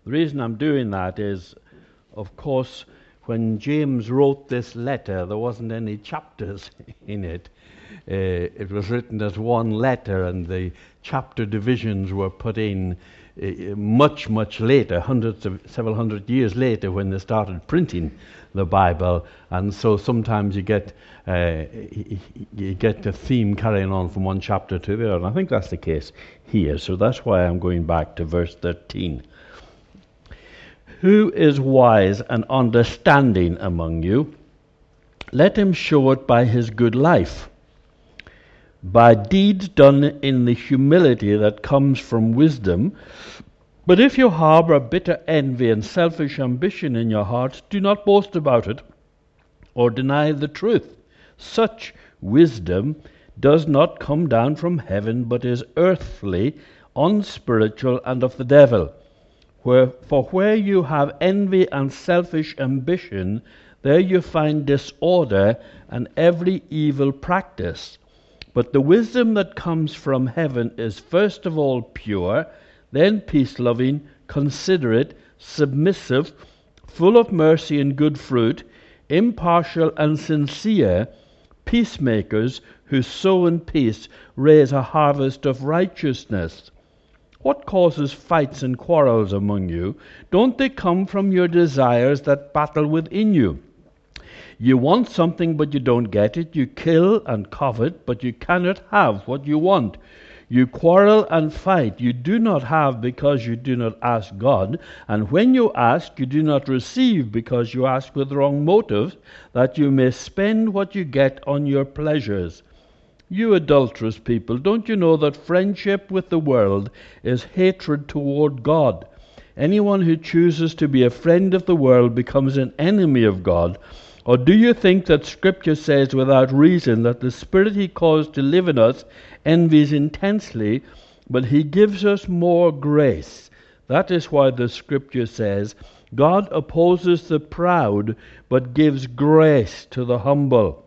The reason I'm doing that is, of course, when James wrote this letter, there wasn't any chapters in it. It was written as one letter, and the chapter divisions were put in much, much later, several hundred years later, when they started printing the Bible. And so sometimes you get the theme carrying on from one chapter to the other. And I think that's the case here. So that's why I'm going back to verse 13. Who is wise and understanding among you? Let him show it by his good life, by deeds done in the humility that comes from wisdom. But if you harbor bitter envy and selfish ambition in your hearts, do not boast about it or deny the truth. Such wisdom does not come down from heaven, but is earthly, unspiritual, and of the devil. For where you have envy and selfish ambition, there you find disorder and every evil practice. But the wisdom that comes from heaven is first of all pure, then peace-loving, considerate, submissive, full of mercy and good fruit, impartial and sincere, peacemakers who sow in peace raise a harvest of righteousness. What causes fights and quarrels among you? Don't they come from your desires that battle within you? You want something, but you don't get it. You kill and covet, but you cannot have what you want. You quarrel and fight. You do not have because you do not ask God. And when you ask, you do not receive because you ask with wrong motives, that you may spend what you get on your pleasures. You adulterous people, don't you know that friendship with the world is hatred toward God? Anyone who chooses to be a friend of the world becomes an enemy of God. Or do you think that Scripture says without reason that the Spirit He caused to live in us envies intensely, but He gives us more grace? That is why the Scripture says, God opposes the proud, but gives grace to the humble.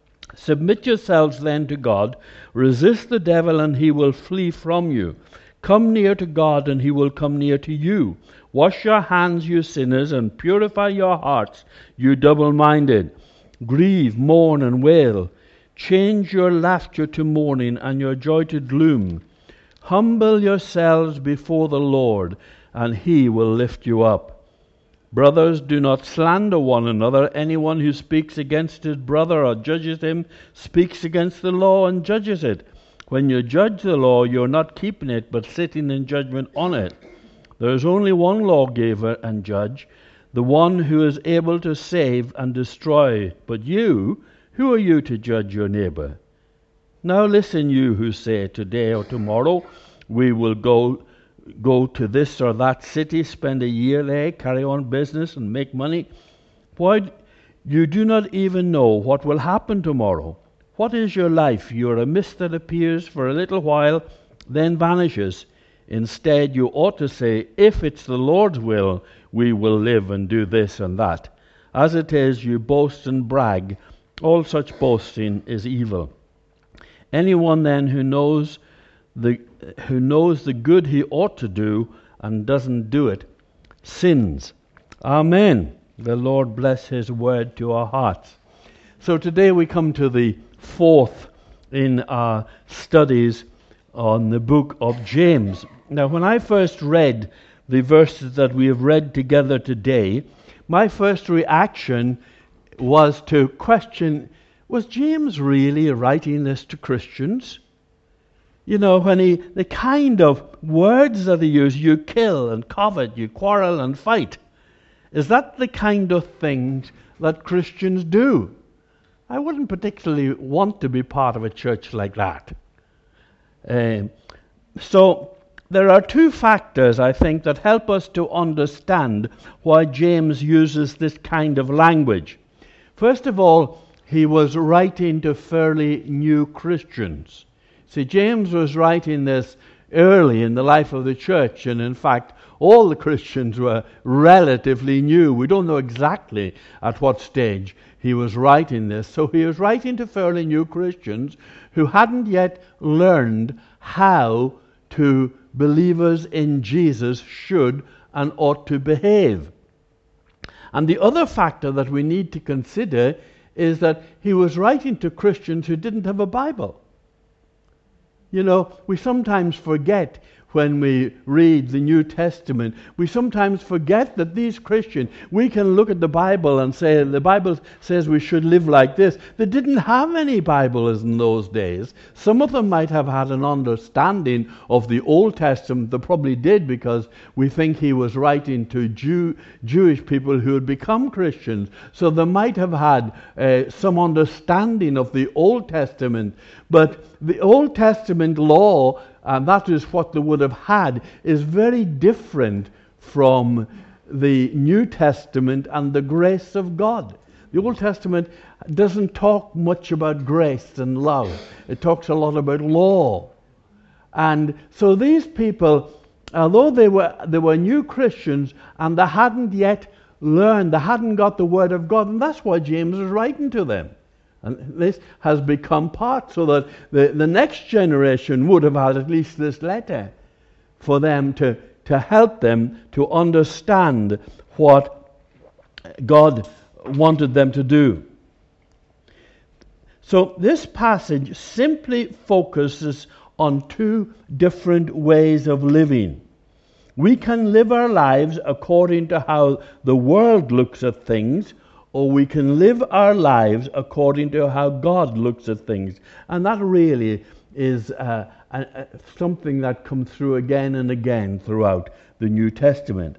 Submit yourselves then to God. Resist the devil, and he will flee from you. Come near to God, and he will come near to you. Wash your hands, you sinners, and purify your hearts, you double-minded. Grieve, mourn, and wail. Change your laughter to mourning, and your joy to gloom. Humble yourselves before the Lord, and he will lift you up. Brothers, do not slander one another. Anyone who speaks against his brother or judges him speaks against the law and judges it. When you judge the law, you are not keeping it, but sitting in judgment on it. There is only one lawgiver and judge, the one who is able to save and destroy. But you, who are you to judge your neighbor? Now listen, you who say, today or tomorrow we will go to this or that city, spend a year there, carry on business and make money. Why, you do not even know what will happen tomorrow. What is your life? You are a mist that appears for a little while, then vanishes. Instead, you ought to say, if it's the Lord's will, we will live and do this and that. As it is, you boast and brag. All such boasting is evil. Anyone then who knows the good he ought to do and doesn't do it sins. Amen. The Lord bless his word to our hearts. So today we come to the fourth in our studies on the book of James. Now, when I first read the verses that we have read together today, my first reaction was to question, was James really writing this to Christians? You know, when the kind of words that he used, you kill and covet, you quarrel and fight, is that the kind of things that Christians do? I wouldn't particularly want to be part of a church like that. So there are two factors, I think, that help us to understand why James uses this kind of language. First of all, he was writing to fairly new Christians. See, James was writing this early in the life of the church, and in fact, all the Christians were relatively new. We don't know exactly at what stage he was writing this. So he was writing to fairly new Christians who hadn't yet learned how believers in Jesus should and ought to behave. And the other factor that we need to consider is that he was writing to Christians who didn't have a Bible. You know, we sometimes forget when we read the New Testament, we sometimes forget that these Christians, we can look at the Bible and say, the Bible says we should live like this. They didn't have any Bibles in those days. Some of them might have had an understanding of the Old Testament. They probably did, because we think he was writing to Jewish people who had become Christians. So they might have had some understanding of the Old Testament. But the Old Testament law, and that is what they would have had, is very different from the New Testament and the grace of God. The Old Testament doesn't talk much about grace and love. It talks a lot about law. And so these people, although they were new Christians and they hadn't yet learned, they hadn't got the Word of God, and that's why James is writing to them. And this has become part, so that the next generation would have had at least this letter for them to help them to understand what God wanted them to do. So this passage simply focuses on two different ways of living. We can live our lives according to how the world looks at things, or we can live our lives according to how God looks at things. And that really is something that comes through again and again throughout the New Testament.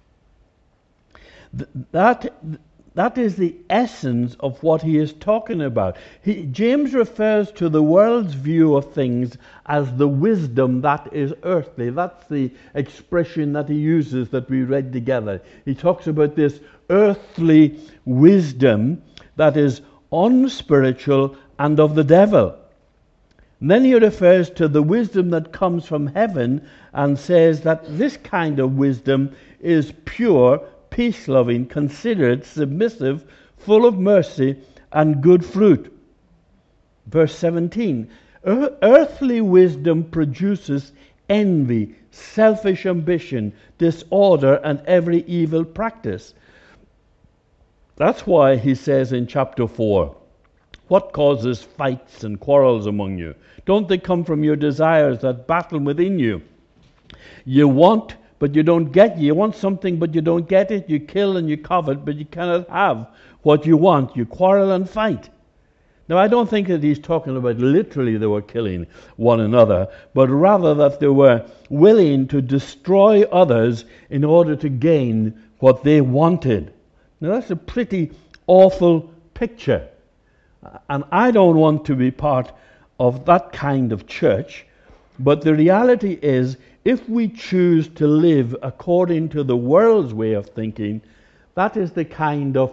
That is the essence of what he is talking about. James refers to the world's view of things as the wisdom that is earthly. That's the expression that he uses that we read together. He talks about this earthly wisdom that is unspiritual and of the devil. And then he refers to the wisdom that comes from heaven and says that this kind of wisdom is pure, peace-loving, considerate, submissive, full of mercy and good fruit. Verse 17, earthly wisdom produces envy, selfish ambition, disorder, and every evil practice. That's why he says in chapter 4, what causes fights and quarrels among you? Don't they come from your desires that battle within you? You want, but you don't get. You want something, but you don't get it. You kill and you covet, but you cannot have what you want. You quarrel and fight. Now, I don't think that he's talking about literally they were killing one another, but rather that they were willing to destroy others in order to gain what they wanted. Now, that's a pretty awful picture. And I don't want to be part of that kind of church. But the reality is, if we choose to live according to the world's way of thinking, that is the kind of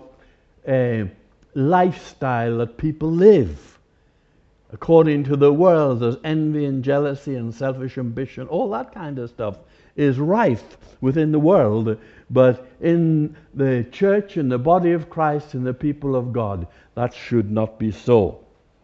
lifestyle that people live. According to the world, there's envy and jealousy and selfish ambition. All that kind of stuff is rife within the world. But in the church, in the body of Christ, in the people of God, that should not be so.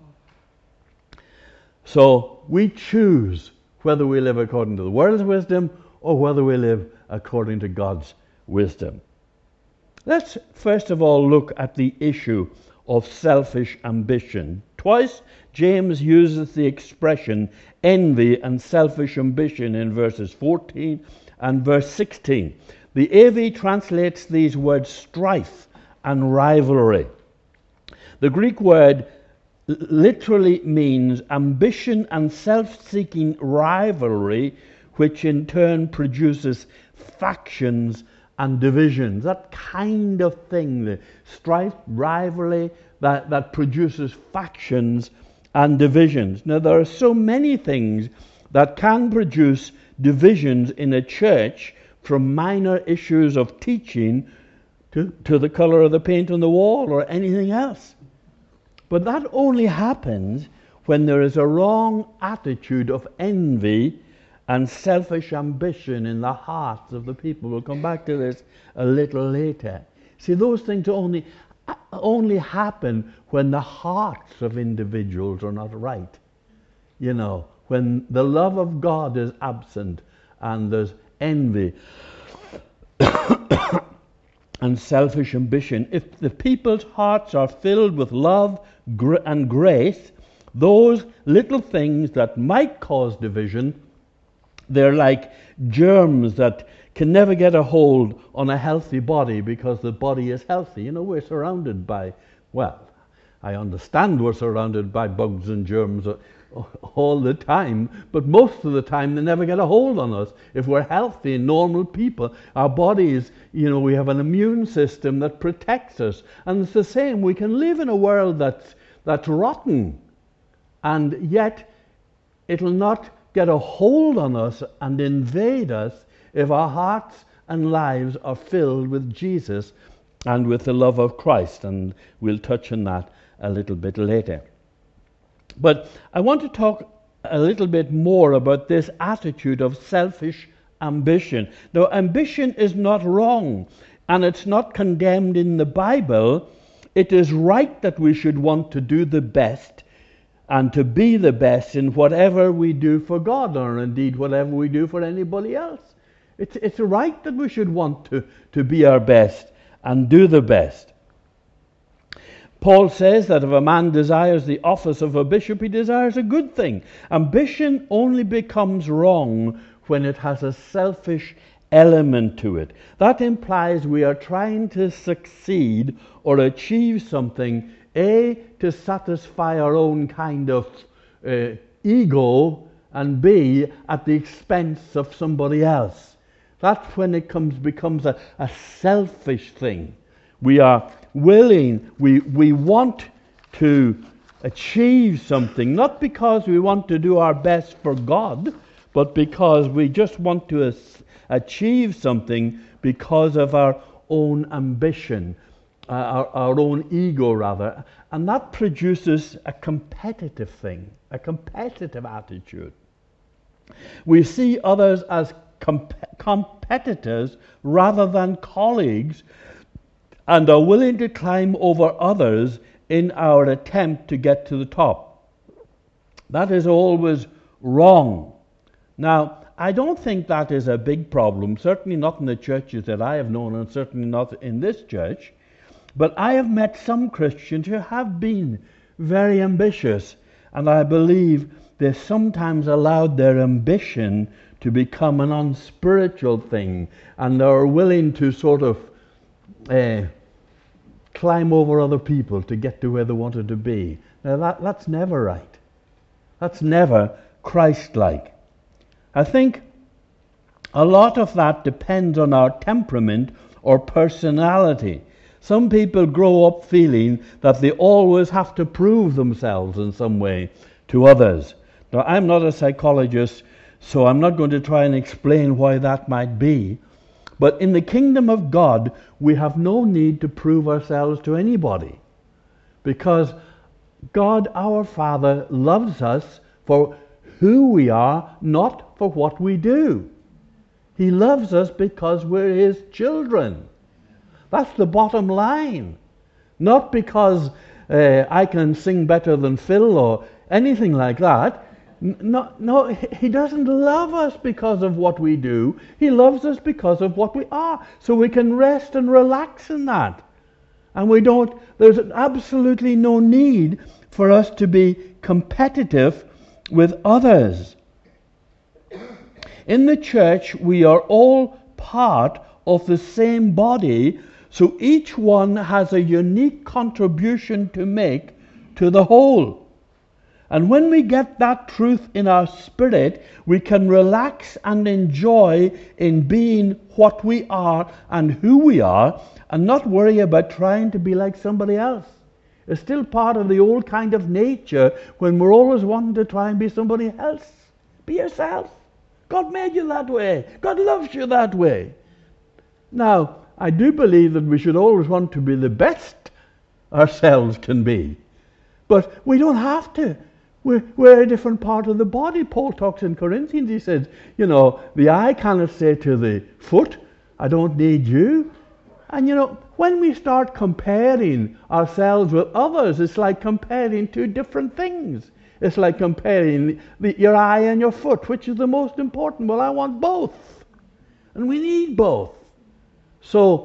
So we choose whether we live according to the world's wisdom or whether we live according to God's wisdom. Let's first of all look at the issue of selfish ambition. Twice James uses the expression envy and selfish ambition in verses 14 and verse 16. The AV translates these words strife and rivalry. The Greek word literally means ambition and self-seeking rivalry, which in turn produces factions and divisions. That kind of thing, the strife, rivalry, that produces factions and divisions. Now, there are so many things that can produce divisions in a church, from minor issues of teaching to the color of the paint on the wall or anything else. But that only happens when there is a wrong attitude of envy and selfish ambition in the hearts of the people. We'll come back to this a little later. See, those things only happen when the hearts of individuals are not right. You know, when the love of God is absent and there's envy and selfish ambition. If the people's hearts are filled with love and grace, those little things that might cause division, they're like germs that can never get a hold on a healthy body because the body is healthy. You know, we're surrounded by, well, I understand we're surrounded by bugs and germs all the time, but most of the time they never get a hold on us. If we're healthy, normal people, our bodies, you know, we have an immune system that protects us. And it's the same. We can live in a world that's rotten, and yet it'll not get a hold on us and invade us if our hearts and lives are filled with Jesus and with the love of Christ. And we'll touch on that a little bit later. But I want to talk a little bit more about this attitude of selfish ambition. Now, ambition is not wrong, and it's not condemned in the Bible. It is right that we should want to do the best and to be the best in whatever we do for God, or indeed whatever we do for anybody else. It's right that we should want to be our best and do the best. Paul says that if a man desires the office of a bishop, he desires a good thing. Ambition only becomes wrong when it has a selfish element to it. That implies we are trying to succeed or achieve something, A, to satisfy our own kind of ego, and B, at the expense of somebody else. That's when it becomes a selfish thing. We are willing, we want to achieve something, not because we want to do our best for God, but because we just want to achieve something because of our own ambition, our own ego rather. And that produces a competitive thing, a competitive attitude. We see others as competitors rather than colleagues, and are willing to climb over others in our attempt to get to the top. That is always wrong. Now, I don't think that is a big problem, certainly not in the churches that I have known, and certainly not in this church. But I have met some Christians who have been very ambitious, and I believe they sometimes allowed their ambition to become an unspiritual thing, and are willing to sort of climb over other people to get to where they wanted to be. Now that's never right. That's never Christ-like. I think a lot of that depends on our temperament or personality. Some people grow up feeling that they always have to prove themselves in some way to others. Now, I'm not a psychologist, so I'm not going to try and explain why that might be. But in the kingdom of God, we have no need to prove ourselves to anybody, because God, our Father, loves us for who we are, not for what we do. He loves us because we're His children. That's the bottom line. Not because I can sing better than Phil or anything like that. No, He doesn't love us because of what we do. He loves us because of what we are. So we can rest and relax in that. And there's absolutely no need for us to be competitive with others. In the church, we are all part of the same body, so each one has a unique contribution to make to the whole. And when we get that truth in our spirit, we can relax and enjoy in being what we are and who we are, and not worry about trying to be like somebody else. It's still part of the old kind of nature when we're always wanting to try and be somebody else. Be yourself. God made you that way. God loves you that way. Now, I do believe that we should always want to be the best ourselves can be. But we don't have to. We're a different part of the body. Paul talks in Corinthians. He says, the eye cannot say to the foot, I don't need you. And when we start comparing ourselves with others, it's like comparing two different things. It's like comparing your eye and your foot. Which is the most important? Well, I want both. And we need both. So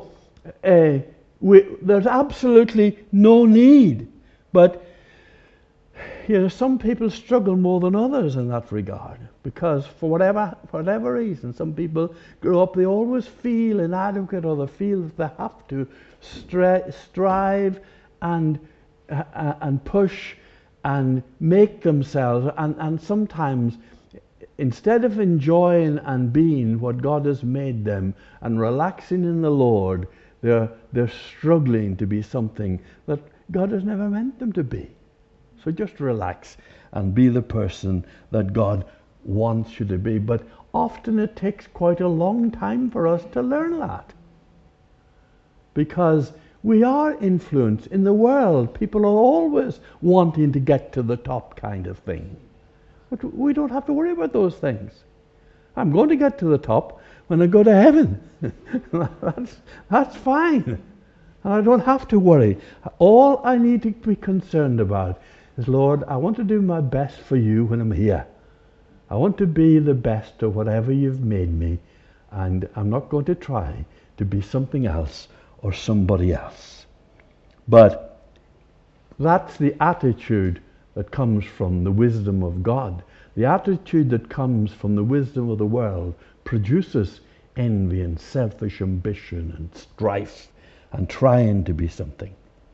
there's absolutely no need. But some people struggle more than others in that regard, because for whatever reason, some people grow up, they always feel inadequate, or they feel that they have to strive and push and make themselves, and sometimes instead of enjoying and being what God has made them and relaxing in the Lord, they're struggling to be something that God has never meant them to be. So just relax and be the person that God wants you to be. But often it takes quite a long time for us to learn that, because we are influenced in the world. People are always wanting to get to the top kind of thing. But we don't have to worry about those things. I'm going to get to the top when I go to heaven. That's fine. And I don't have to worry. All I need to be concerned about is, Lord, I want to do my best for you when I'm here. I want to be the best of whatever you've made me, and I'm not going to try to be something else or somebody else. But that's the attitude that comes from the wisdom of God. The attitude that comes from the wisdom of the world produces envy and selfish ambition and strife and trying to be something.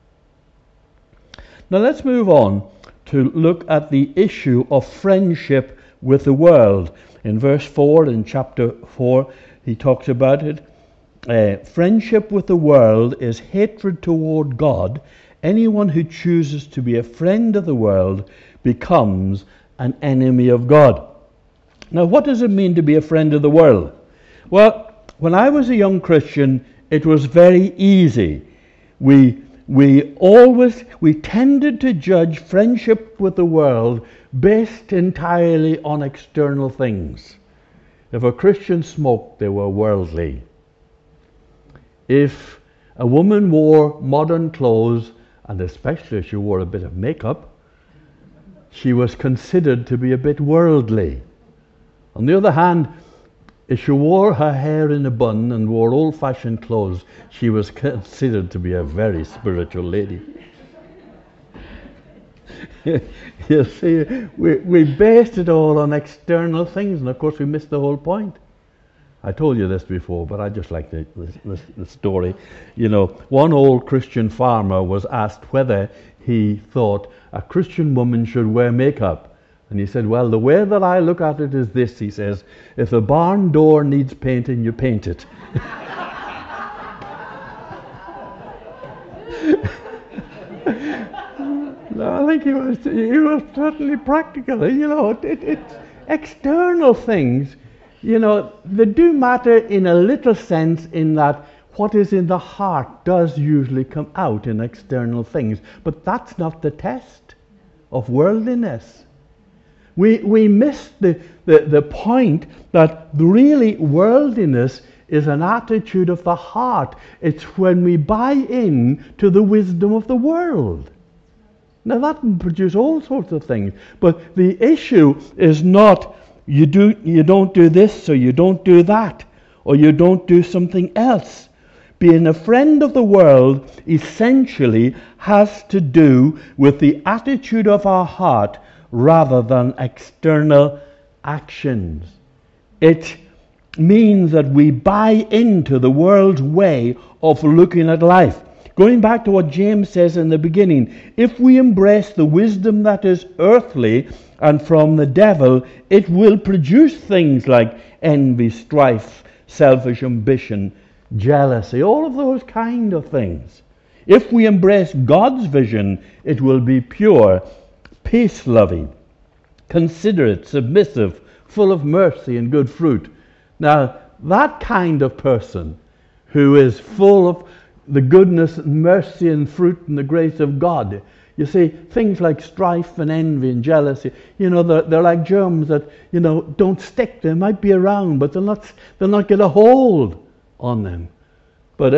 Now let's move on to look at the issue of friendship with the world. In verse 4 in chapter 4, he talks about it. Friendship with the world is hatred toward God. Anyone who chooses to be a friend of the world becomes an enemy of God. Now, what does it mean to be a friend of the world? Well, when I was a young Christian, it was very easy. We tended to judge friendship with the world based entirely on external things. If a Christian smoked, they were worldly. If a woman wore modern clothes, and especially if she wore a bit of makeup, she was considered to be a bit worldly. On the other hand, if she wore her hair in a bun and wore old-fashioned clothes, she was considered to be a very spiritual lady. You see, we based it all on external things, and of course we missed the whole point. I told you this before, but I just like the story. One old Christian farmer was asked whether he thought a Christian woman should wear makeup. And he said, well, the way that I look at it is this, he says, if the barn door needs painting, you paint it. No, I think he was certainly practical. It's external things. They do matter in a little sense, in that what is in the heart does usually come out in external things. But that's not the test of worldliness. We miss the point that really worldliness is an attitude of the heart. It's when we buy in to the wisdom of the world. Now that can produce all sorts of things. But the issue is not you don't do this, or you don't do that, or you don't do something else. Being a friend of the world essentially has to do with the attitude of our heart rather than external actions. It means that we buy into the world's way of looking at life. Going back to what James says in the beginning, if we embrace the wisdom that is earthly and from the devil, it will produce things like envy, strife, selfish ambition, jealousy, all of those kind of things. If we embrace God's vision, it will be pure, peace-loving, considerate, submissive, full of mercy and good fruit. Now, that kind of person who is full of the goodness and mercy and fruit and the grace of God, you see, things like strife and envy and jealousy, they're like germs that, don't stick. They might be around, but they'll not get a hold on them. But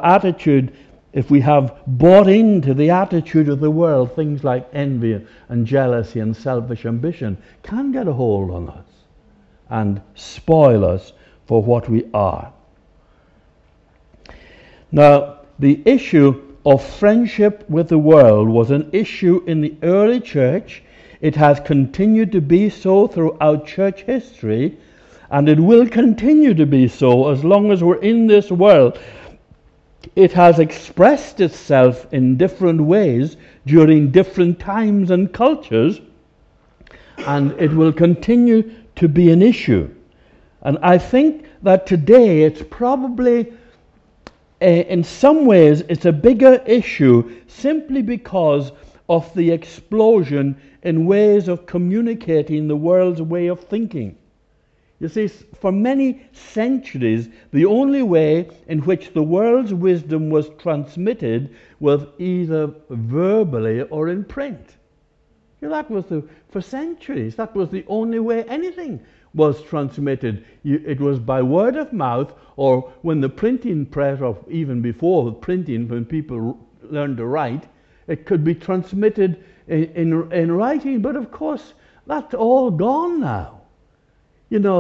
if we have bought into the attitude of the world, things like envy and jealousy and selfish ambition can get a hold on us and spoil us for what we are. Now, the issue of friendship with the world was an issue in the early church. It has continued to be so throughout church history, and it will continue to be so as long as we're in this world. It has expressed itself in different ways during different times and cultures, and it will continue to be an issue. And I think that today it's probably, in some ways, it's a bigger issue simply because of the explosion in ways of communicating the world's way of thinking. You see, for many centuries, the only way in which the world's wisdom was transmitted was either verbally or in print. You know, for centuries, that was the only way anything was transmitted. It was by word of mouth, or when the printing press, or even before the printing, when people learned to write, it could be transmitted in writing. But of course, that's all gone now. You know,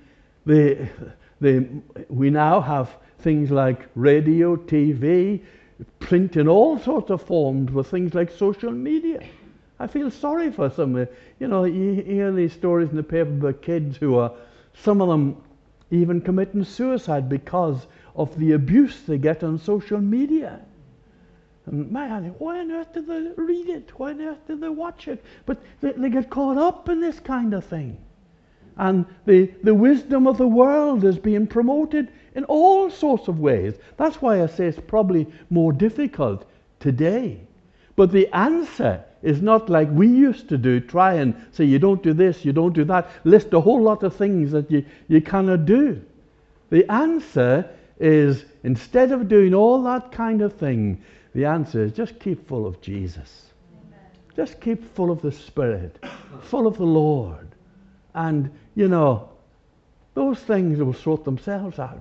we now have things like radio, TV, print in all sorts of forms with things like social media. I feel sorry for some. You hear these stories in the paper about kids who are, some of them even committing suicide because of the abuse they get on social media. And man, why on earth did they read it? Why on earth did they watch it? But they get caught up in this kind of thing. And the wisdom of the world is being promoted in all sorts of ways. That's why I say it's probably more difficult today. But the answer is not like we used to do, try and say you don't do this, you don't do that, list a whole lot of things that you cannot do. The answer is, instead of doing all that kind of thing, the answer is just keep full of Jesus. Amen. Just keep full of the Spirit, full of the Lord. And, those things will sort themselves out.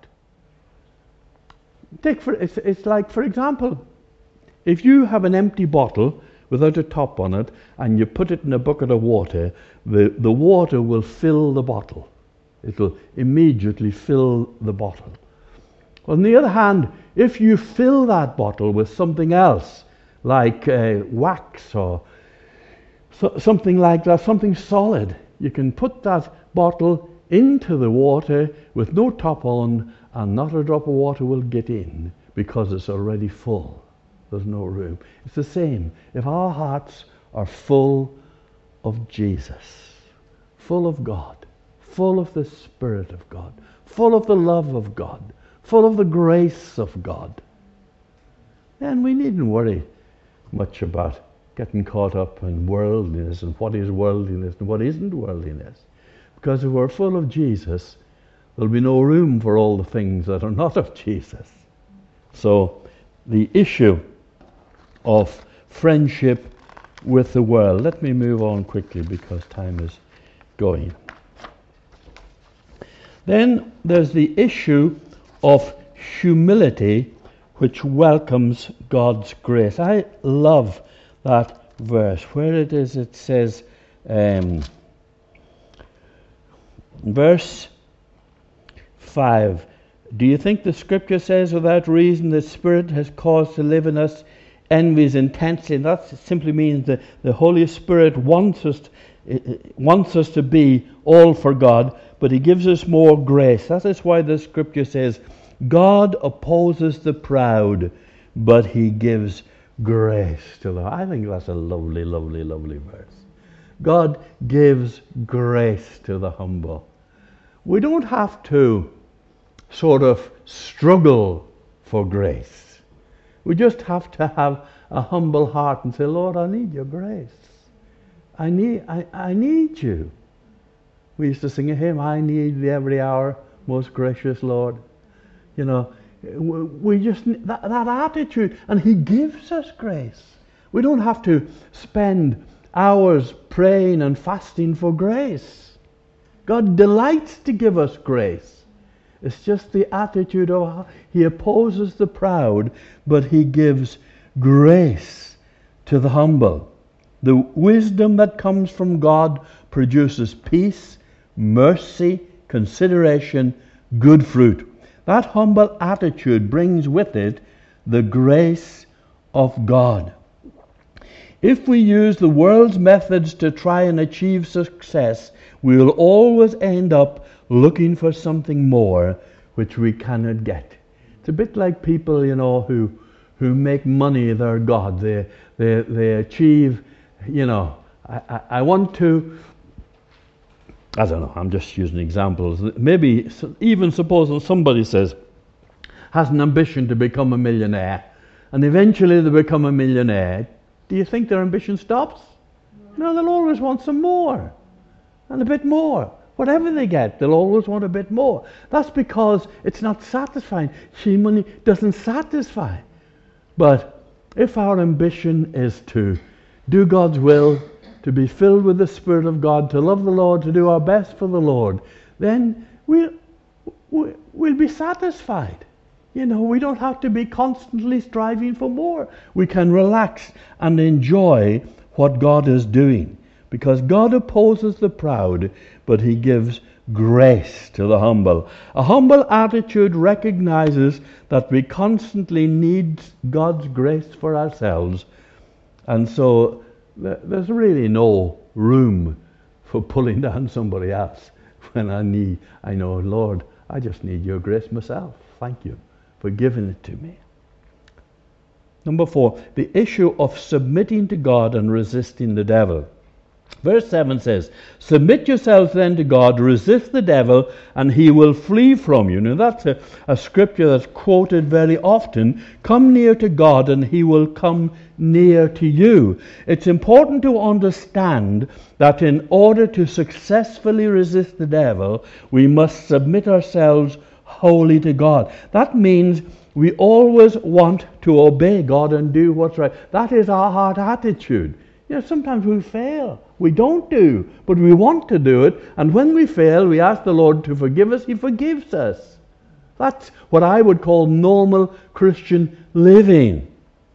It's like, for example, if you have an empty bottle without a top on it, and you put it in a bucket of water, the water will fill the bottle. It will immediately fill the bottle. On the other hand, if you fill that bottle with something else, like wax or something like that, something solid, you can put that bottle into the water with no top on, and not a drop of water will get in because it's already full. There's no room. It's the same. If our hearts are full of Jesus, full of God, full of the Spirit of God, full of the love of God, full of the grace of God, then we needn't worry much about getting caught up in worldliness and what is worldliness and what isn't worldliness. Because if we're full of Jesus, there'll be no room for all the things that are not of Jesus. So the issue of friendship with the world. Let me move on quickly because time is going. Then there's the issue of humility, which welcomes God's grace. I love that verse. Where it is, it says, verse 5, do you think the scripture says without reason the Spirit has cause to live in us envies intensely? And that simply means that the Holy Spirit wants us to be all for God, but He gives us more grace. That is why the scripture says, God opposes the proud, but He gives grace to them. I think that's a lovely, lovely, lovely verse. God gives grace to the humble. We don't have to sort of struggle for grace. We just have to have a humble heart and say, Lord, I need your grace. I need you. We used to sing a hymn, I need thee every hour, most gracious Lord. We just that attitude, and He gives us grace. We don't have to spend hours praying and fasting for grace. God delights to give us grace. It's just the attitude of He opposes the proud, but He gives grace to the humble. The wisdom that comes from God produces peace, mercy, consideration, good fruit. That humble attitude brings with it the grace of God. If we use the world's methods to try and achieve success, we will always end up looking for something more which we cannot get. It's a bit like people, who make money their God. They achieve, I want to, I don't know, I'm just using examples. Maybe even suppose somebody has an ambition to become a millionaire, and eventually they become a millionaire. Do you think their ambition stops? No, they'll always want some more, and a bit more. Whatever they get, they'll always want a bit more. That's because it's not satisfying. See, money doesn't satisfy. But if our ambition is to do God's will, to be filled with the Spirit of God, to love the Lord, to do our best for the Lord, then we'll be satisfied. We don't have to be constantly striving for more. We can relax and enjoy what God is doing, because God opposes the proud, but he gives grace to the humble. A humble attitude recognizes that we constantly need God's grace for ourselves, and so there's really no room for pulling down somebody else when I know, Lord, I just need your grace myself. Thank you for giving it to me. Number 4, the issue of submitting to God and resisting the devil. Verse 7 says, "Submit yourselves then to God, resist the devil, and he will flee from you." Now that's a scripture that's quoted very often. Come near to God and he will come near to you. It's important to understand that in order to successfully resist the devil, we must submit ourselves wholly to God. That means we always want to obey God and do what's right. That is our heart attitude. Sometimes we fail. We don't do, but we want to do it. And when we fail, we ask the Lord to forgive us. He forgives us. That's what I would call normal Christian living.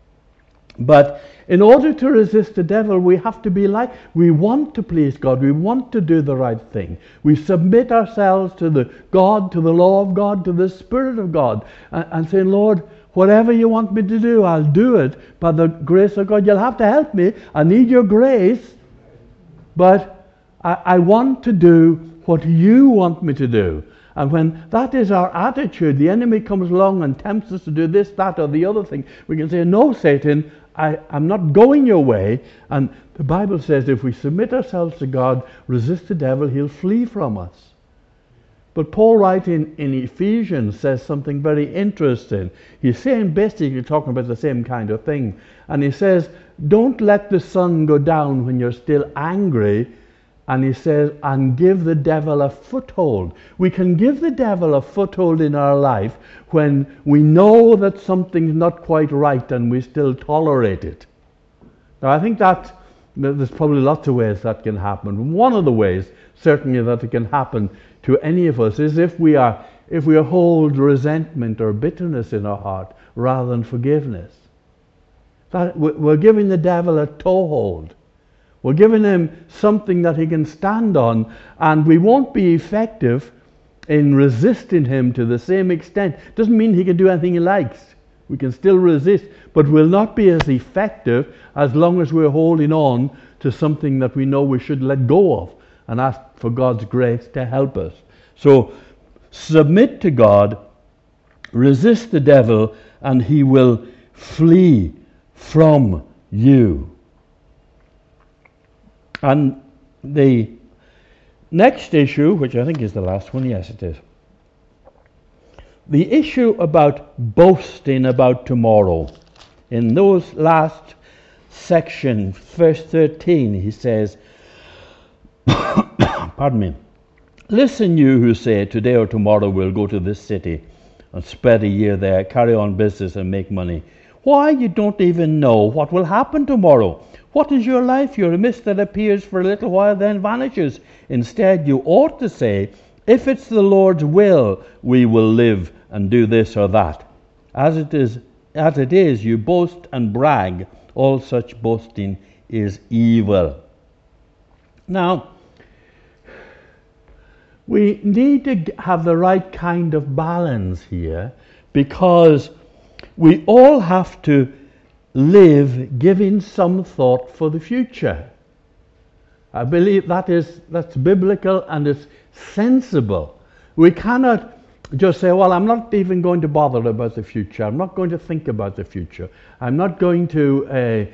But in order to resist the devil, we have to be we want to please God. We want to do the right thing. We submit ourselves to the law of God, to the Spirit of God, and say, Lord, whatever you want me to do, I'll do it. By the grace of God, you'll have to help me. I need your grace. But I want to do what you want me to do. And when that is our attitude, the enemy comes along and tempts us to do this, that, or the other thing. We can say, no, Satan, I'm not going your way. And the Bible says if we submit ourselves to God, resist the devil, he'll flee from us. But Paul writing in Ephesians says something very interesting. He's saying basically talking about the same kind of thing. And he says, don't let the sun go down when you're still angry. And he says, and give the devil a foothold. We can give the devil a foothold in our life when we know that something's not quite right and we still tolerate it. Now I think that there's probably lots of ways that can happen. One of the ways certainly that it can happen to any of us is if we hold resentment or bitterness in our heart rather than forgiveness. That we're giving the devil a toehold. We're giving him something that he can stand on, and we won't be effective in resisting him to the same extent. Doesn't mean he can do anything he likes. We can still resist, but we'll not be as effective as long as we're holding on to something that we know we should let go of and ask for God's grace to help us. So submit to God, resist the devil, and he will flee from you. And the next issue, which I think is the last one, yes it is, the issue about boasting about tomorrow. In those last section, verse 13, he says, pardon me, listen you who say, today or tomorrow we'll go to this city and spend a year there, carry on business and make money. Why, you don't even know what will happen tomorrow. What is your life? You're a mist that appears for a little while, then vanishes. Instead, you ought to say, if it's the Lord's will, we will live and do this or that. As it is, you boast and brag. All such boasting is evil. Now, we need to have the right kind of balance here, because we all have to live giving some thought for the future. I believe that's biblical and it's sensible. We cannot just say, well, I'm not even going to bother about the future. I'm not going to think about the future. I'm not going to,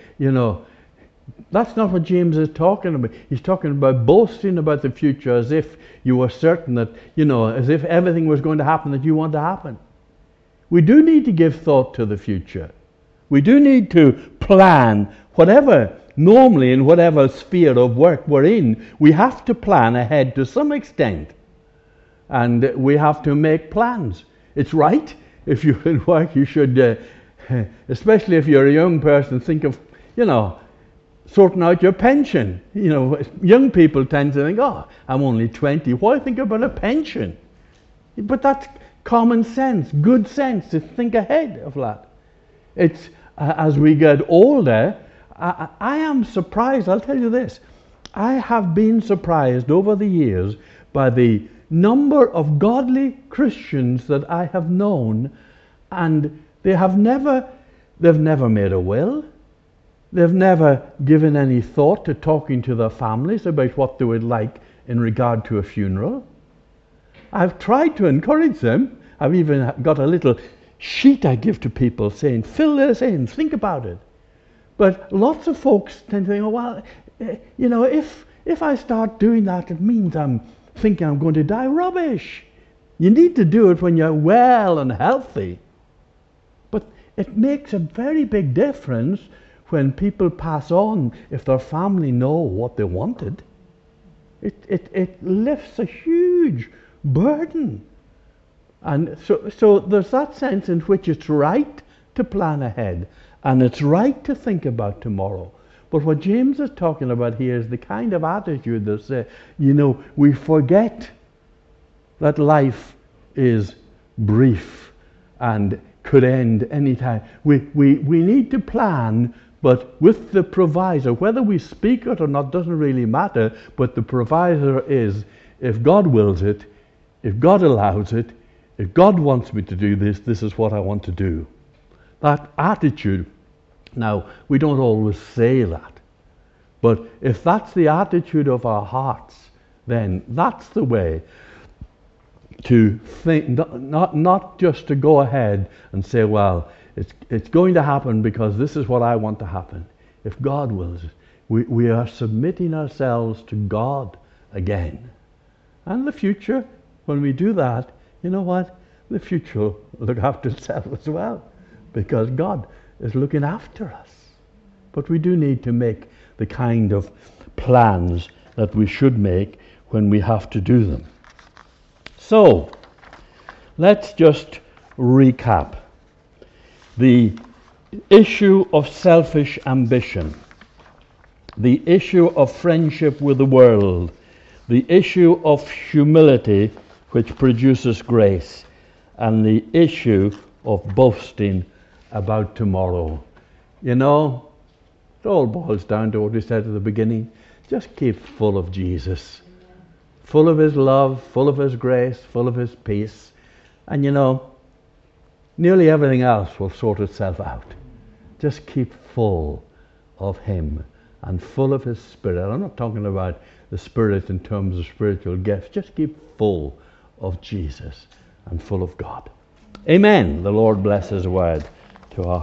that's not what James is talking about. He's talking about boasting about the future as if you were certain that, as if everything was going to happen that you want to happen. We do need to give thought to the future. We do need to plan normally in whatever sphere of work we're in. We have to plan ahead to some extent. And we have to make plans. It's right. If you're in work, you should, especially if you're a young person, think of, sorting out your pension. Young people tend to think, oh, I'm only 20. Why think about a pension? But that's common sense, good sense to think ahead of that. It's as we get older, I am surprised. I'll tell you this. I have been surprised over the years by the number of godly Christians that I have known, and they've never made a will. They've never given any thought to talking to their families about what they would like in regard to a funeral. I've tried to encourage them. I've even got a little sheet I give to people saying, fill this in, think about it. But lots of folks tend to think, oh, well, if I start doing that, it means I'm thinking I'm going to die. Rubbish. You need to do it when you're well and healthy. But it makes a very big difference when people pass on, if their family know what they wanted. It lifts a huge burden. And so there's that sense in which it's right to plan ahead, and it's right to think about tomorrow. But what James is talking about here is the kind of attitude that says, we forget that life is brief and could end any time. We need to plan, but with the proviso, whether we speak it or not doesn't really matter, but the proviso is, if God wills it, if God allows it, if God wants me to do this, this is what I want to do. That attitude. Now, we don't always say that, but if that's the attitude of our hearts, then that's the way to think, not just to go ahead and say, well, it's going to happen because this is what I want to happen. If God wills it, we are submitting ourselves to God again. And the future, when we do that, you know what? The future will look after itself as well, because God is looking after us. But we do need to make the kind of plans that we should make when we have to do them. So, let's just recap. The issue of selfish ambition, the issue of friendship with the world, the issue of humility which produces grace, and the issue of boasting about tomorrow. It all boils down to what we said at the beginning. Just keep full of Jesus, full of his love, full of his grace, full of his peace, and nearly everything else will sort itself out. Just keep full of him and full of his Spirit. I'm not talking about the Spirit in terms of spiritual gifts. Just keep full of Jesus and full of God. Amen. The Lord bless his word to our